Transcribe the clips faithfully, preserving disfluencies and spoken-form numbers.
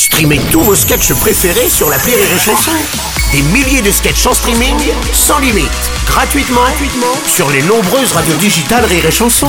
Streamez tous vos sketchs préférés sur l'appli Rire et Chanson. Des milliers de sketchs en streaming, sans limite, gratuitement, gratuitement sur les nombreuses radios digitales Rire et Chanson.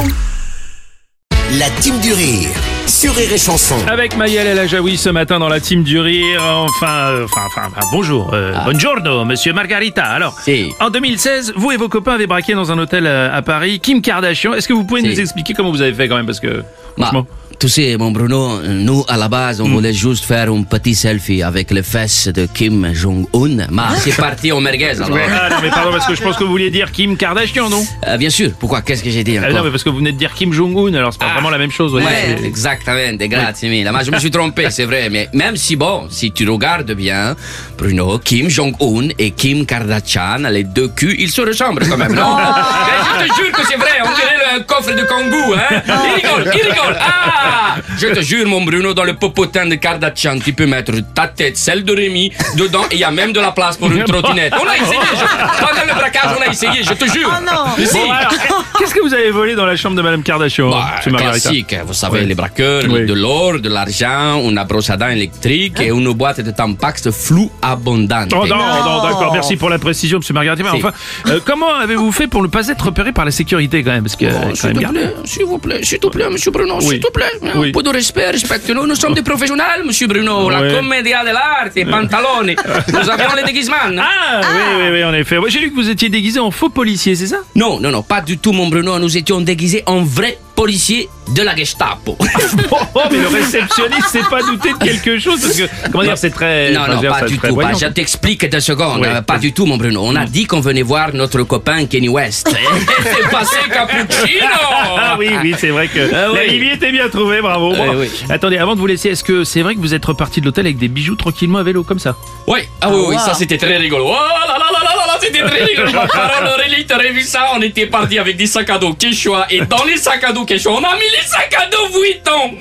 La Team du Rire sur Rire et Chanson. Avec Maëlle El Ajaoui ce matin dans la Team du Rire. Enfin, euh, enfin, enfin, enfin, bonjour. Euh, ah. Buongiorno, monsieur Margarita. Alors, si. En deux mille seize, vous et vos copains avez braqué dans un hôtel à, à Paris Kim Kardashian. Est-ce que vous pouvez si. nous expliquer comment vous avez fait quand même? Parce que, franchement... Tu sais, mon Bruno, nous, à la base, on mm. voulait juste faire un petit selfie avec les fesses de Kim Jong-un. Mais c'est parti au merguez, alors. Ah non, mais pardon, parce que je pense que vous vouliez dire Kim Kardashian, non? euh, Bien sûr. Pourquoi? Qu'est-ce que j'ai dit encore? Ah non, mais parce que vous venez de dire Kim Jong-un, alors c'est pas ah. vraiment la même chose. Ouais, ouais exactement. Grazie mille. Mais je me suis trompé, c'est vrai. Mais même si, bon, si tu regardes bien, Bruno, Kim Jong-un et Kim Kardashian, les deux culs, ils se ressemblent quand même, non? Mais je te jure que c'est vrai. On dirait le coffre de Kangoo, hein? Il rigole, il rigole. Ah! Je te jure, mon Bruno, dans le popotin de Kardashian, tu peux mettre ta tête, celle de Rémi, dedans, et il y a même de la place pour une trottinette. On a essayé, je... pendant le braquage, on a essayé, je te jure. Oh non. Si. Bon, alors, qu'est-ce que vous avez volé dans la chambre de Madame Kardashian? Bah, classique, vous savez, oui. les braqueurs, oui. de l'or, de l'argent, une brosse à dents électrique et une boîte de Tampax flou abondante. Oh non, non, non d'accord, merci pour la précision, monsieur Margarita. Mais si. enfin, euh, comment avez-vous fait pour ne pas être repéré par la sécurité quand même? Parce que, oh, s'il vous plaît, s'il vous plaît, s'il vous plaît, monsieur Bruno, oui. s'il vous plaît. Oui. Un peu de respect, respecte-nous. Nous sommes des professionnels, monsieur Bruno. Oui. La commedia dell'arte, les pantaloni. Nous avions les déguisements. Ah, ah, oui, oui, oui, en effet. J'ai lu que vous étiez déguisé en faux policier, c'est ça? Non, non, non, pas du tout, mon Bruno. Nous étions déguisés en vrais policiers de la Gestapo. Oh, mais le réceptionniste s'est pas douté de quelque chose parce que, comment dire, c'est très... Non, non, pas du tout. Bah, je t'explique deux secondes. Oui. Pas du tout, mon Bruno. On a dit qu'on venait voir notre copain Kenny West. C'est passé cappuccino. Ah oui, oui, c'est vrai que ah, oui. l'alibi était bien trouvé, bravo. Bon, euh, oui. Attendez, avant de vous laisser, est-ce que c'est vrai que vous êtes reparti de l'hôtel avec des bijoux tranquillement à vélo comme ça? Oui, ah oui, oui, wow. ça c'était très rigolo. Oh là là là là là, c'était très rigolo. Alors, Aurélie, t'aurais vu ça? On était partis avec des sacs à dos Quechua et dans les sacs à dos Quechua, on a mis les sacs à dos Vuitton,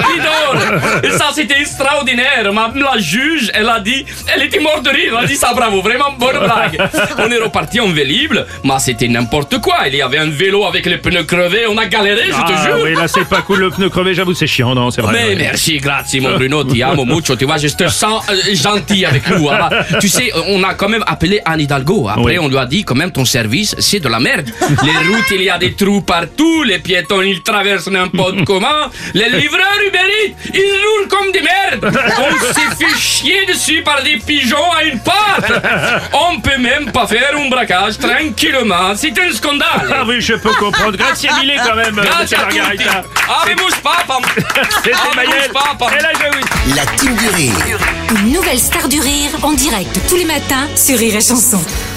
rapidor. Et ça, c'était extraordinaire. Ma, la juge, elle a dit, elle était morte de rire. Elle a dit ça, bravo, vraiment bonne blague. On est reparti en Vélib, mais c'était n'importe quoi. Il y avait un vélo avec les pneus crevés. On a galéré, je ah, te jure. Oui, là, c'est pas cool, le pneu crevé, j'avoue, c'est chiant, non, c'est vrai. Mais ouais. merci, grazie, mon Bruno, ti amo mucho. Tu vois, je te sens euh, gentil avec nous. Hein. Tu sais, on a quand même appelé Anne Hidalgo. Après, oui. on lui a dit, quand même, ton service, c'est de la merde. Les routes, il y a des trous partout. Les piétons, ils traversent n'importe comment. Les livreurs Uber Eats, ils roulent comme des merdes. On s'est fait chier dessus par des pigeons à une patte. On peut même pas faire un braquage tranquillement. C'est un scandale. Ah oui, je peux comprendre. Grazie mille quand même, Grazie monsieur Margarita. Avemus papam. C'était Maëlle El Ajaoui. La Team du Rire. Une nouvelle star du rire en direct tous les matins sur Rire et Chanson.